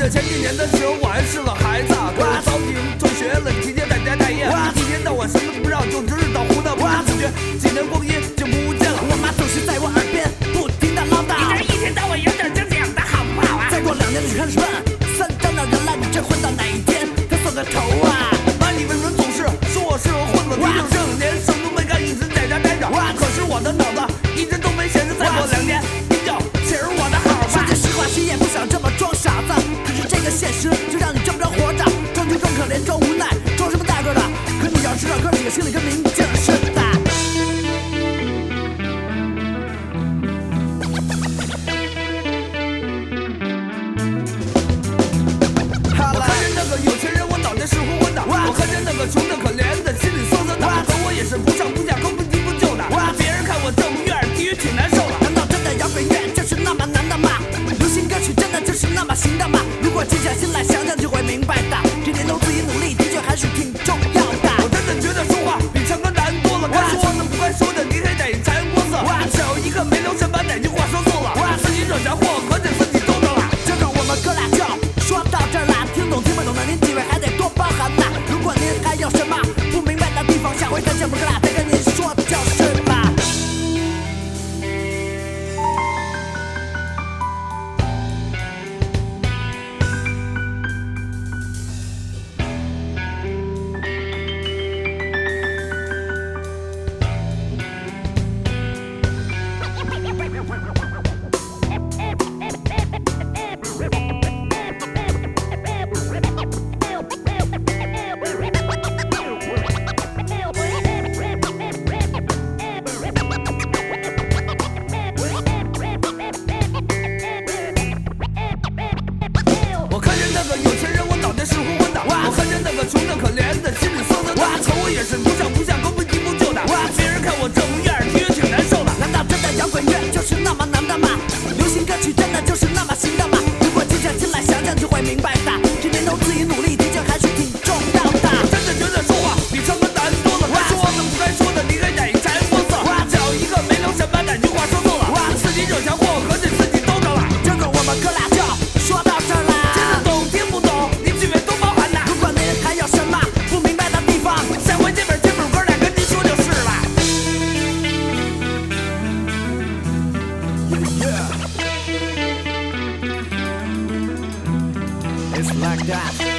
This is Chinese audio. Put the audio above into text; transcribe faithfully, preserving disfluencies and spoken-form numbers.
得前几年的时候我还是个孩子，可是早已辍学了，提前在家待业，一天到晚什么都不知道，就知道胡闹不知不觉，几年光阴就不见了。 我妈总是在我耳边不停的唠叨， 你这一天到晚有点正经的好不好啊？ 再过两年就去看日本，三张的人了，你这混到哪一天才算个头啊？ 妈，你为什么总是说我是个混子？毕竟这两年什么都没干，一直在家待着。可是我的脑子一直都没闲着，再过两年你就请我的好吧。 说句实话，谁也不想这么装傻子，可是这个现实就让你这么着活着，装穷装可怜装无奈，装什么大个的？可你要知道，哥几个心里跟明镜似的。 我看见那个有钱人，我脑袋是昏昏的；我看见那个穷的可怜的，心里酸酸的。可我也是不上不下，高不低不就的。别人看我这么院，地狱挺难受的。 难道真的摇滚乐就是那么难的吗？流行歌曲真的就是那么行的吗？如果静下心来想想，就会明白的。这年头自己努力，的确还是挺重要的。 我真的觉得说话比唱歌难多了，该说的不该说的，你还得察言观色。只有一个没留神，把哪句话说错了，自己惹下祸，可得自己兜着了。 就让我们哥俩就说到这儿啦，听懂听不懂的您几位还得多包涵呐。如果您还有什么不明白的地方，下回再见我们哥俩再跟您说就是啦。 我看见那个有钱人，我脑袋是昏昏的；我看见那个穷的可怜的，心里酸酸的。可我也是不上不下，高不低不就的。别人看我这模样，的确挺难受的。 难道真的摇滚乐就是那么难的吗？流行歌曲真的就是那么行的吗？如果静下心来想想，就会明白的。这年头自己努力，的确还是挺重要的。 真的觉得说话比唱歌难多了，该说的不该说的，你还得察言观色。只要一个没留神，把哪句话说错了，自己惹下祸，可得自己兜着了。 就让我们哥俩就说到这儿啦。 听得懂听不懂，您几位都包涵呐。 如果您还有什么不明白的地方， 下回这本这本歌俩跟您说就是了。 It's like that.